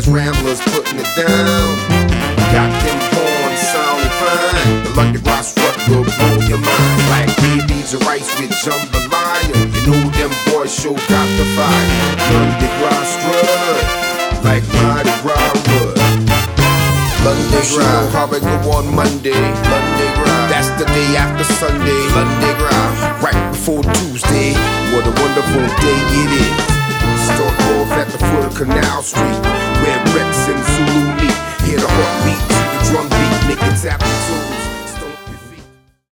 Jazz Ramblers putting it down. Got them horns sounding fine. The London Rock strut will blow your mind. Like babies of rice with jambalaya. You know them boys sure got the fire. London Rock strut like Mardi Gras would. London Gras, probably go on Monday. London Gras, that's the day after Sunday. London Gras, right before Tuesday. What a wonderful day it is. Start off at the foot of Canal Street.